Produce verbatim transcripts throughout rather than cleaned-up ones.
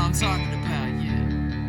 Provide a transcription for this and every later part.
I'm talking about, yeah.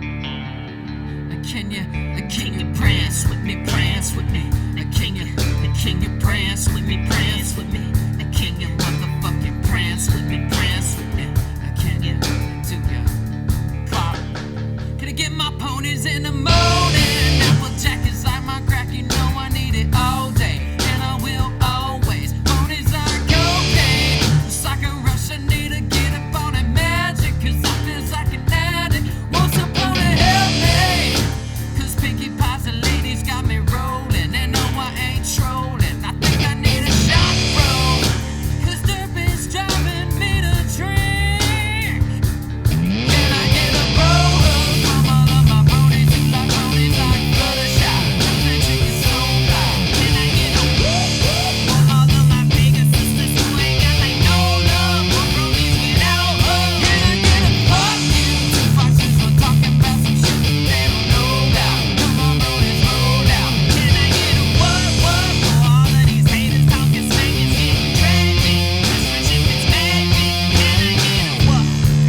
Can you, can you prance with me, prance with me? Can you, can you prance with me, prance with me? Can you motherfucking prance with me, prance with me? Can you do ya pop? Can I get my ponies in the morning? Applejack is like my crack, you know I need it all day, and I will always. Ponies are cocaine, it's like a rush, I need to get up on that magic, cause I feel like an addict. Want some pony help me? Cause Pinkie Pies and ladies got me rolling, and no, I ain't trolling. I think I need a shot, bro, cause Derby's driving me to drink. Can I get a bro hug from all of my ponies who like ponies like Fluttershy? The chicken so fly. Can I get a whoop whoop from all of my bigger sisters who ain't got like no love for bronies without hugs? Can I get a fuck you? Two foxes were talking about some shit that they don't know about. Come on, bronies, roll out. Can I get a what what for all of these haters talking smack? It's getting tragic. This friendship is magic. Can I get a what?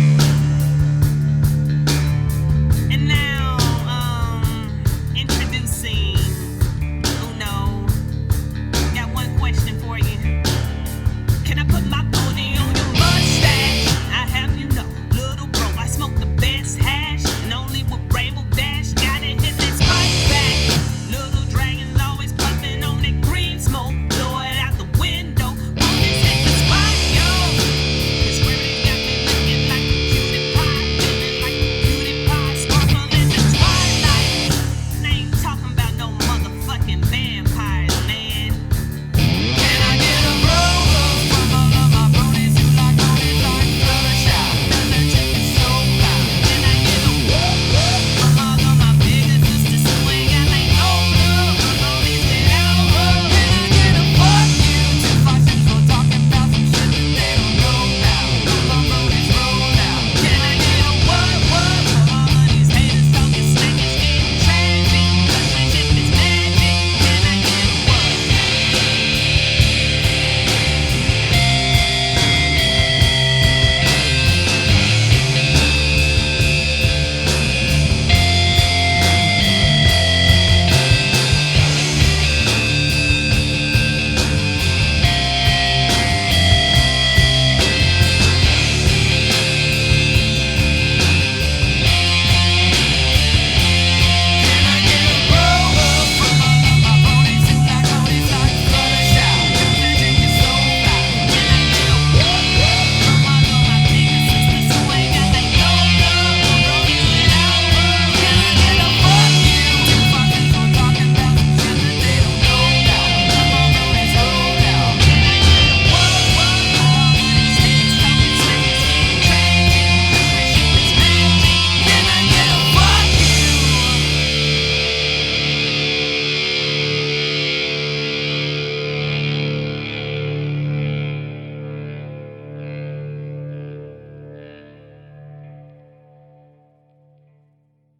And now, um, introducing Uno. Got one question for you. Can I put my pony on your mustache? I have you know, little bro, I smoke the best hash, and only with Rainbow Dash. Gotta hit that spike back. Little dragon's always puffing on that green smoke. Blow it out the window. Ponies hit the spot, yo. This squirrel got me looking like a cutie pie, feeling like a cutie pie, sparkle in the twilight. And I ain't talking about no motherfucking vampire.